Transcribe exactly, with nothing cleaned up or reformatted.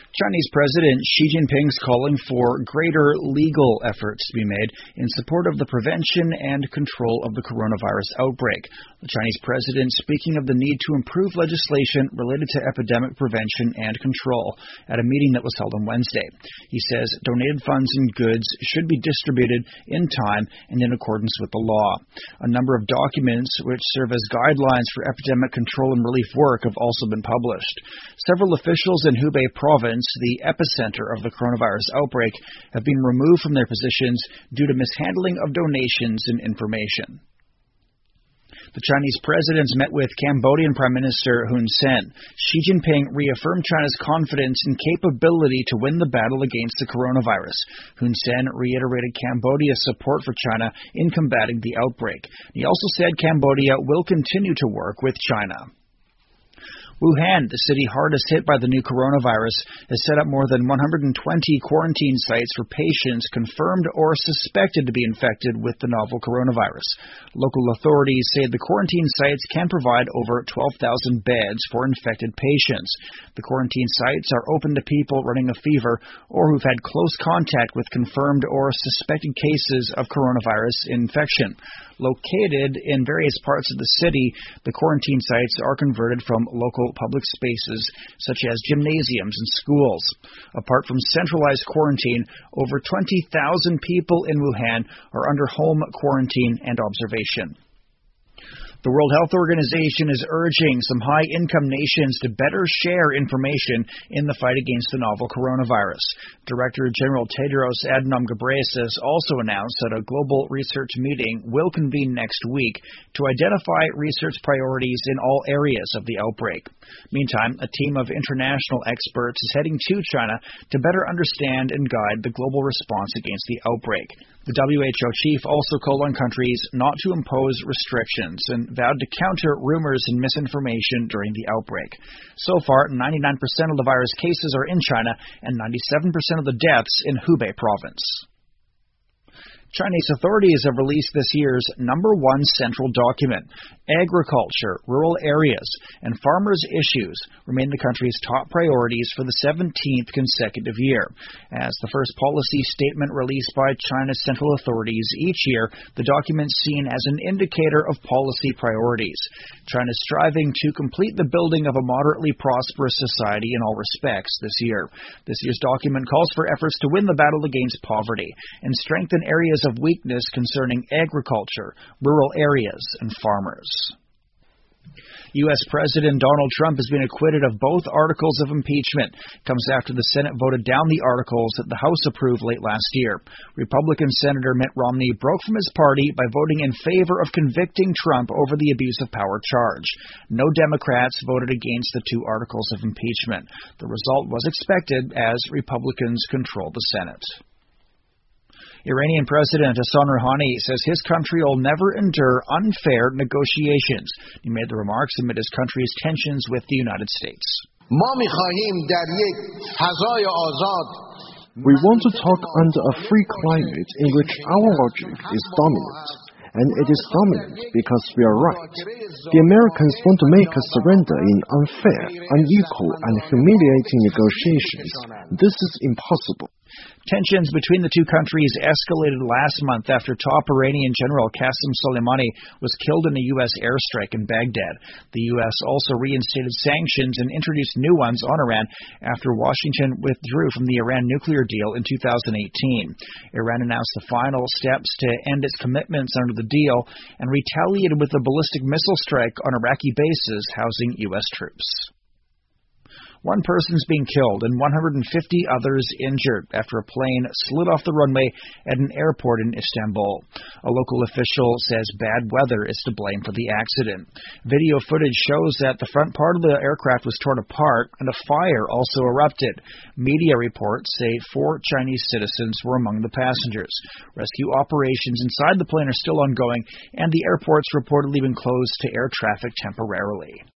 Chinese President Xi Jinping is calling for greater legal efforts to be made in support of the prevention and control of the coronavirus outbreak. The Chinese president speaking of the need to improve legislation related to epidemic prevention and control at a meeting that was held on Wednesday. He says donated funds and goods should be distributed in time and in accordance with the law. A number of documents which serve as guidelines for epidemic control and relief work have also been published. Several officials in Hubei province, the epicenter of the coronavirus outbreak, have been removed from their positions due to mishandling of donations and information. The Chinese president met with Cambodian Prime Minister Hun Sen. Xi Jinping reaffirmed China's confidence and capability to win the battle against the coronavirus. Hun Sen reiterated Cambodia's support for China in combating the outbreak. He also said Cambodia will continue to work with China. Wuhan, the city hardest hit by the new coronavirus, has set up more than one hundred twenty quarantine sites for patients confirmed or suspected to be infected with the novel coronavirus. Local authorities say the quarantine sites can provide over twelve thousand beds for infected patients. The quarantine sites are open to people running a fever or who've had close contact with confirmed or suspected cases of coronavirus infection. Located in various parts of the city, the quarantine sites are converted from local public spaces such as gymnasiums and schools. Apart from centralized quarantine, over twenty thousand people in Wuhan are under home quarantine and observation. The World Health Organization is urging some high-income nations to better share information in the fight against the novel coronavirus. Director General Tedros Adhanom Ghebreyesus also announced that a global research meeting will convene next week to identify research priorities in all areas of the outbreak. Meantime, a team of international experts is heading to China to better understand and guide the global response against the outbreak. The W H O chief also called on countries not to impose restrictions and vowed to counter rumors and misinformation during the outbreak. So far, ninety-nine percent of the virus cases are in China and ninety-seven percent of the deaths in Hubei province. Chinese authorities have released this year's number one central document. Agriculture, rural areas, and farmers' issues remain the country's top priorities for the seventeenth consecutive year. As the first policy statement released by China's central authorities each year, the document is seen as an indicator of policy priorities. China is striving to complete the building of a moderately prosperous society in all respects this year. This year's document calls for efforts to win the battle against poverty and strengthen areas of weakness concerning agriculture, rural areas, and farmers. U S President Donald Trump has been acquitted of both articles of impeachment. It comes after the Senate voted down the articles that the House approved late last year. Republican Senator Mitt Romney broke from his party by voting in favor of convicting Trump over the abuse of power charge. No Democrats voted against the two articles of impeachment. The result was expected as Republicans control the Senate. Iranian President Hassan Rouhani says his country will never endure unfair negotiations. He made the remarks amid his country's tensions with the United States. We want to talk under a free climate in which our logic is dominant. And it is dominant because we are right. The Americans want to make us surrender in unfair, unequal, and humiliating negotiations. This is impossible. Tensions between the two countries escalated last month after top Iranian General Qasem Soleimani was killed in a U S airstrike in Baghdad. The U S also reinstated sanctions and introduced new ones on Iran after Washington withdrew from the Iran nuclear deal in two thousand eighteen. Iran announced the final steps to end its commitments under the deal and retaliated with a ballistic missile strike on Iraqi bases housing U S troops. One person's being killed and one hundred fifty others injured after a plane slid off the runway at an airport in Istanbul. A local official says bad weather is to blame for the accident. Video footage shows that the front part of the aircraft was torn apart and a fire also erupted. Media reports say four Chinese citizens were among the passengers. Rescue operations inside the plane are still ongoing, and the airport's reportedly been closed to air traffic temporarily.